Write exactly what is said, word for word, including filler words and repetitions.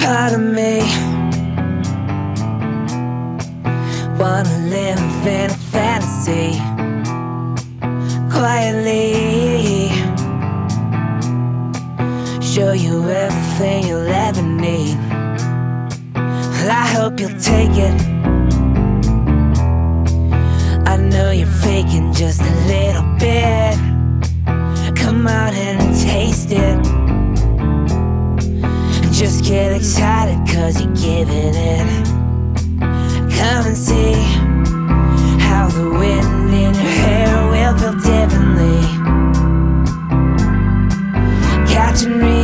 part of me wanna live in a fantasy quietly, show you everything you'll ever need. Well, I hope you'll take it. I know you're faking just a little bit. Come out and taste it. Just get excited cause you're giving it. Come and see how the wind in your hair will feel differently. Catching